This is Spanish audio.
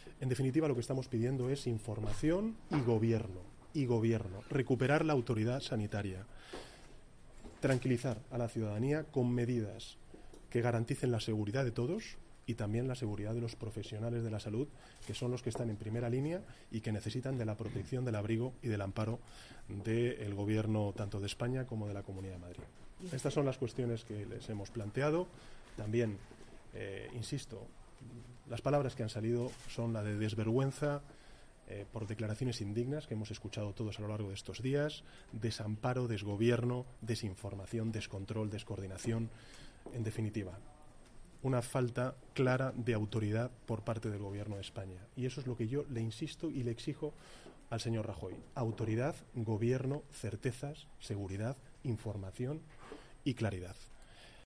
En definitiva, lo que estamos pidiendo es información y gobierno, recuperar la autoridad sanitaria, tranquilizar a la ciudadanía con medidas que garanticen la seguridad de todos y también la seguridad de los profesionales de la salud, que son los que están en primera línea y que necesitan de la protección, del abrigo y del amparo del Gobierno tanto de España como de la Comunidad de Madrid. Estas son las cuestiones que les hemos planteado. También, insisto, las palabras que han salido son la de desvergüenza por declaraciones indignas que hemos escuchado todos a lo largo de estos días, desamparo, desgobierno, desinformación, descontrol, descoordinación, en definitiva, una falta clara de autoridad por parte del Gobierno de España. Y eso es lo que yo le insisto y le exijo al señor Rajoy. Autoridad, gobierno, certezas, seguridad, información y claridad.